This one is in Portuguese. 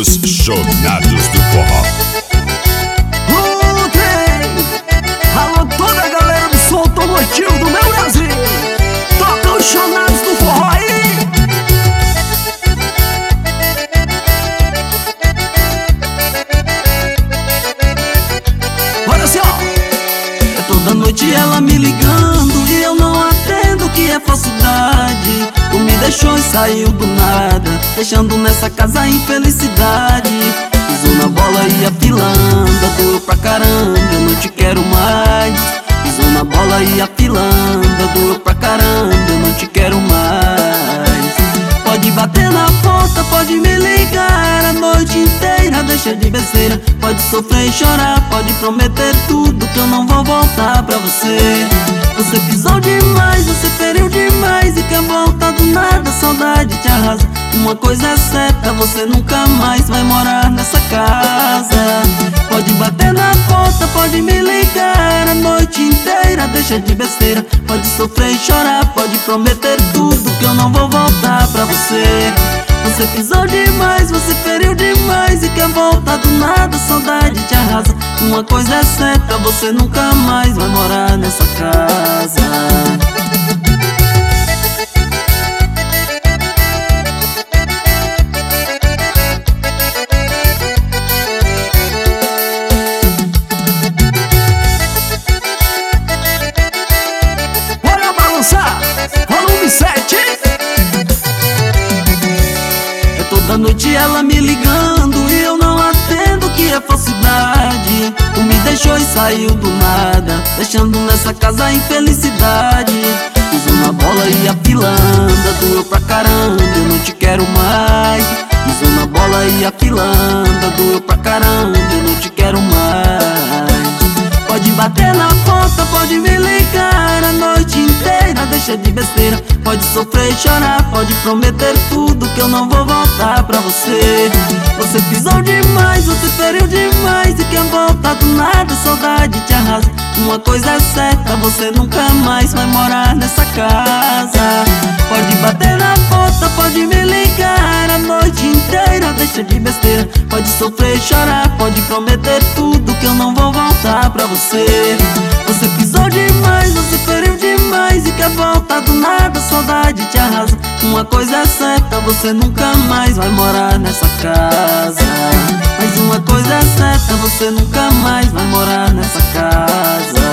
Os Jogados do Forró. Alô, toda a galera do som automotivo do meu Brasil, toca os Jogados do Forró aí. Olha assim, ó. Toda noite ela me ligando e eu não atendo, que é falsidade. Tu me deixou e saiu do nada, deixando nessa casa a infelicidade. Pisou na bola e a filanda, doeu pra caramba, eu não te quero mais. Pisou na bola e a filanda, doeu pra caramba, eu não te quero mais. Pode bater na porta, pode me ligar a noite inteira, deixa de besteira. Pode sofrer e chorar, pode prometer tudo, que eu não vou voltar pra você. Você pisou demais, você feriu demais e quer voltar do nada, saudade te arrasa. Uma coisa é certa, você nunca mais vai morar nessa casa. Pode bater na porta, pode me ligar a noite inteira, deixa de besteira. Pode sofrer e chorar, pode prometer tudo, que eu não vou voltar pra você. Você pisou demais, você feriu demais e quer voltar do nada, saudade te arrasa. Uma coisa é certa, você nunca mais vai morar nessa casa. Bora balançar, volume 7. Toda noite ela me ligando e eu não atendo, que é falsidade. Tu me deixou e saiu do nada, deixando nessa casa a infelicidade. Pisou na bola e a filanda, doeu pra caramba, eu não te quero mais. Pisou na bola e a filanda, doeu pra caramba, eu não te quero mais. Pode bater na porta, pode me ligar a noite inteira, deixa de besteira. Pode sofrer e chorar, pode prometer tudo, que eu não vou voltar pra você. Você pisou demais, você feriu demais e quer voltar do nada, saudade te arrasa. Uma coisa é certa, você nunca mais vai morar nessa casa. Pode bater na porta, pode me ligar a noite inteira, deixa de besteira. Pode sofrer e chorar, pode prometer tudo, que eu não vou voltar pra você. Você pisou demais, você feriu demais e quer voltar do nada, saudade te arrasa. Uma coisa é certa, você nunca mais vai morar nessa casa. Mas uma coisa é certa, você nunca mais vai morar nessa casa.